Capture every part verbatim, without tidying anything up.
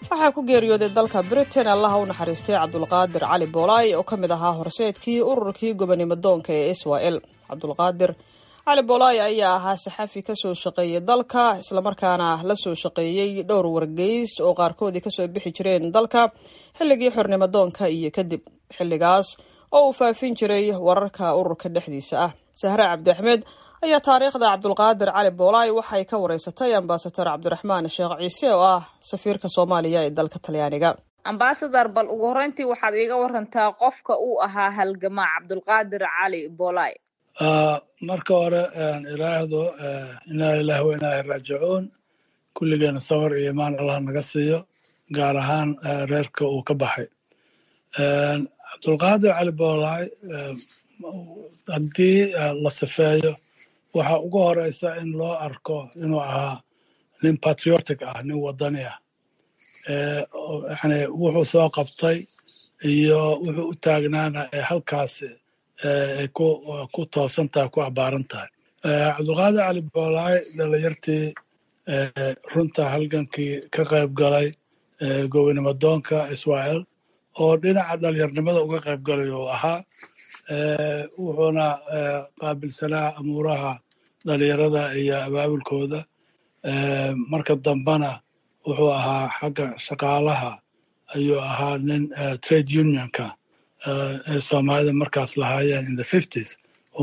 waxaa ku geeriyooday dalka Britain allaha u naxariistay Cabdulqaadir Cali Boolay oo ka mid ahaa horseedkii ururkii gobonimo doonka ee Israel. Cabdulqaadir Cali Boolay ayaa ahaa saxafi ka soo shaqeeyay dalka isla markaana la soo shaqeeyay dhowr wargeys oo qaarkood ka soo bixi jireen dalka xilligii xornimo doonka iyo kadib xilligaas oo uu faafin jiray wararka ururka dhexdiisa ah. Sahra Cabdi Axmed ayaa taariikhda Cabdulqaadir Cali Boolay waxay ka wareysatay ambassador Cabdiraxmaan Sheekh Ciise oo ah safiirka Soomaaliya ee dalka Talyaaniga. Ambassador bal ugu horeyntii waxaad iiga warantaa qofka uu ahaa halgamaa Cabdulqaadir Cali Boolay. آه marka hore aan iraahdo inaa ilaahi wa inaa raajicuun kulligeena sawir iyo imaan Allah naga siiyo gaar ahaan reerka uu ka baxay. Cabdulqaadir Cali Boolay haddii la sifeeyo waxa ugu horeysa in loo arko inuu ahaa nin patriotic ah, nin wadani ah. Yani wuxuu soo qabtay iyo wuxuu u taagnaana halkaasi ay ku toosan tahay ku abaaran tahay. Cabdulqaadir Cali Boolay dhalinyartii runta halgankii ka qayb galay gobonimo doonka Israel oo dhinaca dhalinyarnimada uga qayb galay oo ahaa wuxuuna qaabilsanaa amuuraha dhalinyarada iyo abaabulkooda. Marka dambana wuxuu ahaa xagga shaqaalaha ayuu ahaa nin trade unionka ee Soomaalida markaas lahaayeen in the fifties oo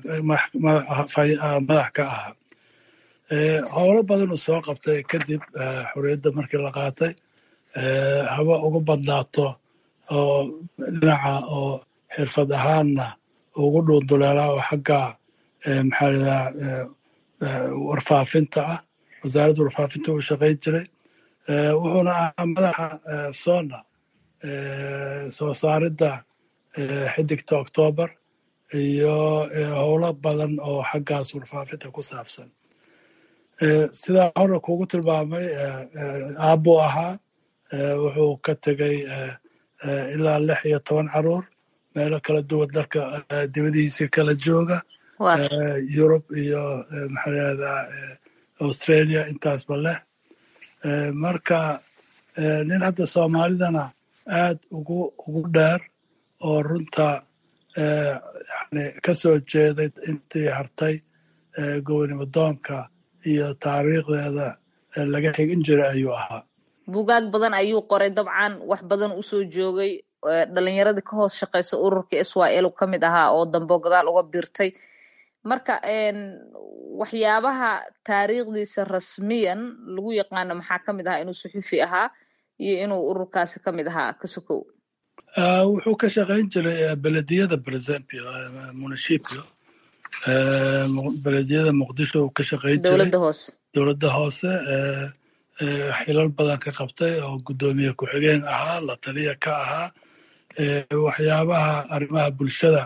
madax ka ahaa. Howlo badan uu soo qabtay kadib xorriyadda markii la qaatay haba ugu badnaato oo dhinaca oo xirfad ahaanna ugu dhuunduleelaa oo xagga maxaa la warfaafinta ah, wasaaradda warfaafinta uu shaqayn jiray. Wuxuuna ahaa madaxa soona soo saaridda xidigta October iyo howlo badan oo xaggaas warfaafinta ku saabsan. Sidaa hore kugu tilmaamay aabbo ahaa wuxuu ka tegay ilaa lix iyo toban caruur meelo kala duwan dalka dibadihiisa kala jooga Yurub iyo maxaa la yidhahdaa Australia intaasba leh. Marka nin hadda Soomaalidana aad ugu ugu dheer oo runta yani ka soo jeeday intii hartay gobonimo doonka iyo taariikhdeeda laga xigin jiray ayuu ahaa. Buugaag badan ayuu qoray dabcan wax badan u soo joogay dhalinyarada ka hoos shaqeysa ururka Israel ka mid ahaa oo dambo gadaal uga biirtay. Marka een waxyaabaha taariikhdiisa rasmiyan lagu yaqaan maxaa ka mid ahaa inuu suxufi ahaa iyo inuu ururkaasi ka mid ahaa ka sokow. wuxuu ka shaqayn jiray belediyada Presempio municipio belediyada Muqdisho uu ka shaqayn jiray dowladda hoose dowladda hoose xilal badan ka qabtay oo gudoomiye ku-xigeen ahaa la taliya ka ahaa waxyaabaha arrimaha bulshada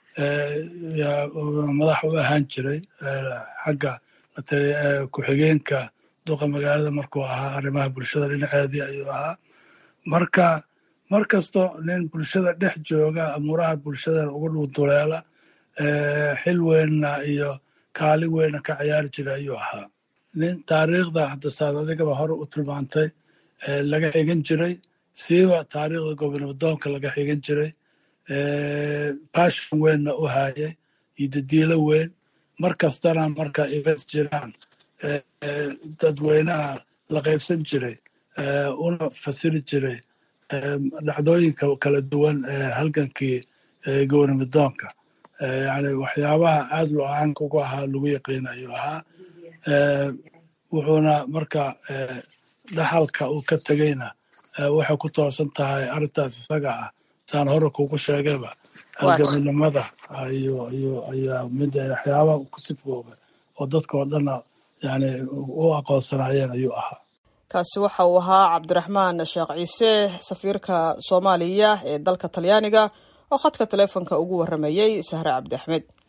madax u ahaan jiray xagga ku-xigeenka duqa magaalada markuu ahaa arrimaha bulshada dhinaceedii ayuu ahaa. Marka markasto nin bulshada dhex jooga amuuraha bulshada ugu dhuunduleela xil weynna iyo kaalin weynna ka ciyaari jiray ayuu ahaa. Nin taariikhda hadda saad adigaba hore u tilmaantay laga xigan jiray siiba taariikhda gobonimo doonka laga xigan jiray passion weynna u haayay iyo dadiilo weyn markastana marka events jiraan dadweynaha la qaybsan jiray una fasiri jiray dhacdooyinka kala duwan halgankii gobonimo doonka. Yani waxyaabaha aad loo caanka ugu ahaa lagu yaqiin ayuu ahaa. Wuxuuna marka dhaxalka uu ka tegayna waxay ku toosan tahay arrintaas isaga ah saan hore kugu sheegayba halgaminimada ayuu ayuu ayaa mid waxyaabaha ku sifooba oo dadka oo dhan yani u aqoonsanaayeen ayuu ahaa. kaasi waxa uu ahaa Cabdiraxmaan Sheekh Ciise safiirka Soomaaliya ee dalka Talyaaniga oo khadka telefoonka ugu waramayay Sahra Cabdi Axmed.